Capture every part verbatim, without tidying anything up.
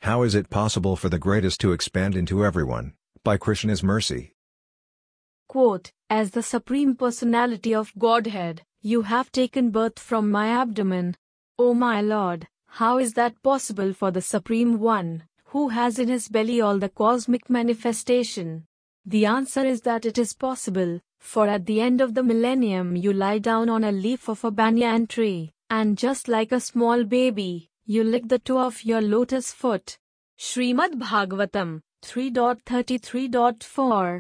How is it possible for the greatest to expand into everyone, by Krishna's mercy? Quote, as the Supreme Personality of Godhead, you have taken birth from my abdomen. O my Lord, how is that possible for the Supreme One, who has in his belly all the cosmic manifestation? The answer is that it is possible, for at the end of the millennium you lie down on a leaf of a banyan tree, and just like a small baby, you lick the toe of your lotus foot. Srimad Bhagavatam, three thirty-three point four.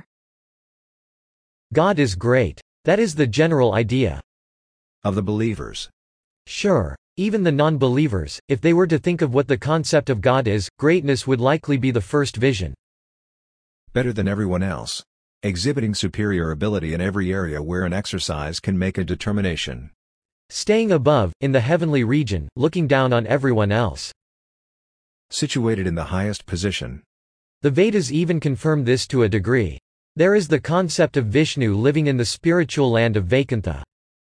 God is great. That is the general idea. Of the believers. Sure. Even the non-believers, if they were to think of what the concept of God is, greatness would likely be the first vision. Better than everyone else. Exhibiting superior ability in every area where an exercise can make a determination. Staying above, in the heavenly region, looking down on everyone else. Situated in the highest position. The Vedas even confirm this to a degree. There is the concept of Vishnu living in the spiritual land of Vaikuntha.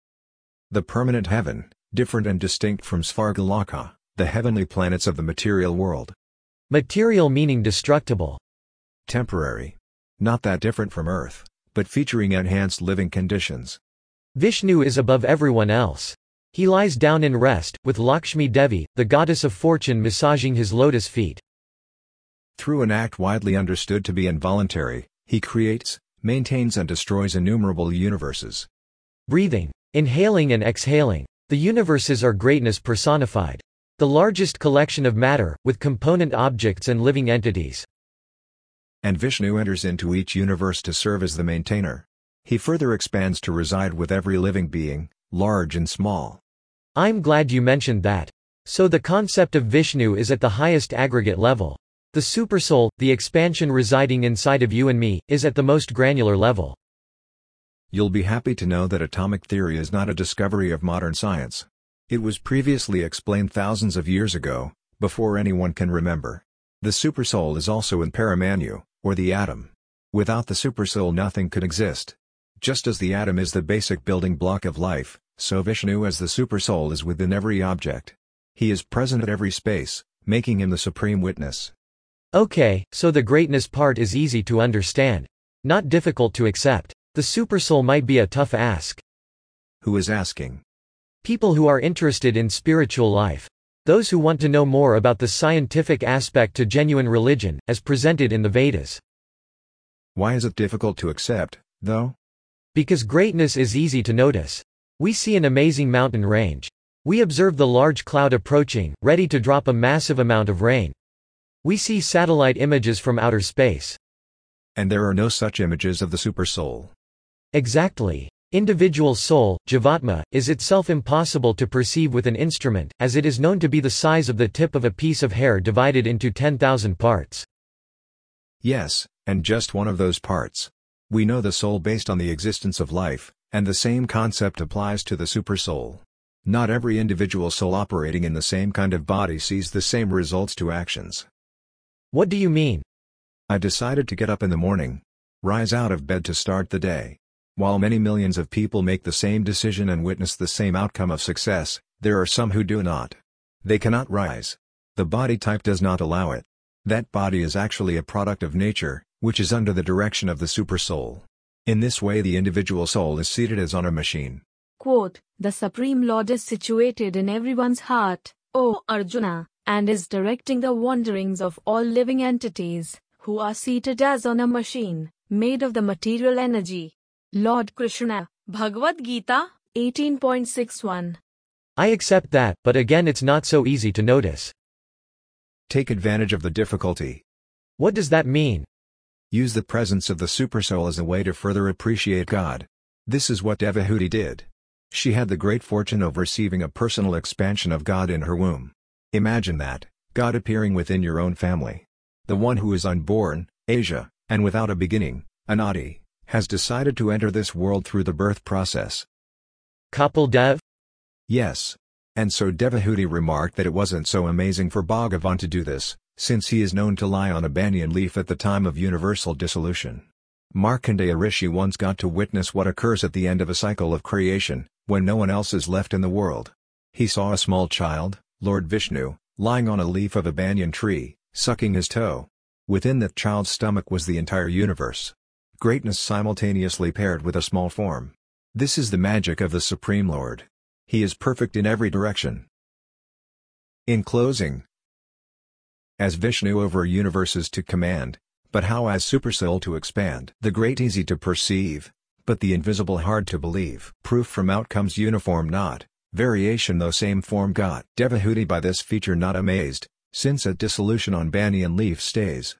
The permanent heaven, different and distinct from Svargaloka, the heavenly planets of the material world. Material meaning destructible. Temporary. Not that different from Earth, but featuring enhanced living conditions. Vishnu is above everyone else. He lies down in rest, with Lakshmi Devi, the goddess of fortune, massaging his lotus feet. Through an act widely understood to be involuntary, he creates, maintains and destroys innumerable universes. Breathing, inhaling and exhaling. The universes are greatness personified. The largest collection of matter, with component objects and living entities. And Vishnu enters into each universe to serve as the maintainer. He further expands to reside with every living being, large and small. I'm glad you mentioned that. So the concept of Vishnu is at the highest aggregate level. The Supersoul, the expansion residing inside of you and me, is at the most granular level. You'll be happy to know that atomic theory is not a discovery of modern science. It was previously explained thousands of years ago, before anyone can remember. The Supersoul is also in Paramanu, or the atom. Without the Supersoul nothing could exist. Just as the atom is the basic building block of life, so Vishnu as the Supersoul is within every object. He is present at every space, making him the supreme witness. Okay, so the greatness part is easy to understand. Not difficult to accept. The Supersoul might be a tough ask. Who is asking? People who are interested in spiritual life. Those who want to know more about the scientific aspect to genuine religion, as presented in the Vedas. Why is it difficult to accept, though? Because greatness is easy to notice. We see an amazing mountain range. We observe the large cloud approaching, ready to drop a massive amount of rain. We see satellite images from outer space. And there are no such images of the Supersoul. Exactly. Individual soul, Jivatma, is itself impossible to perceive with an instrument, as it is known to be the size of the tip of a piece of hair divided into ten thousand parts. Yes, and just one of those parts. We know the soul based on the existence of life, and the same concept applies to the Supersoul. Not every individual soul operating in the same kind of body sees the same results to actions. What do you mean? I decided to get up in the morning, rise out of bed to start the day. While many millions of people make the same decision and witness the same outcome of success, there are some who do not. They cannot rise. The body type does not allow it. That body is actually a product of nature, which is under the direction of the Supersoul. In this way the individual soul is seated as on a machine. Quote, the Supreme Lord is situated in everyone's heart, O Arjuna, and is directing the wanderings of all living entities, who are seated as on a machine, made of the material energy. Lord Krishna, Bhagavad Gita, eighteen point six one. I accept that, but again it's not so easy to notice. Take advantage of the difficulty. What does that mean? Use the presence of the Supersoul as a way to further appreciate God. This is what Devahuti did. She had the great fortune of receiving a personal expansion of God in her womb. Imagine that, God appearing within your own family. The one who is unborn, Asia, and without a beginning, Anadi, has decided to enter this world through the birth process. Kapil Dev? Yes. And so Devahuti remarked that it wasn't so amazing for Bhagavan to do this, since he is known to lie on a banyan leaf at the time of universal dissolution. Markandeya Rishi once got to witness what occurs at the end of a cycle of creation, when no one else is left in the world. He saw a small child, Lord Vishnu, lying on a leaf of a banyan tree, sucking his toe. Within that child's stomach was the entire universe. Greatness simultaneously paired with a small form. This is the magic of the Supreme Lord. He is perfect in every direction. In closing, as Vishnu over universes to command, but how as Supersoul to expand? The great easy to perceive, but the invisible hard to believe. Proof from outcomes uniform not, variation though same form got. Devahuti by this feature not amazed, since at dissolution on banyan leaf stays.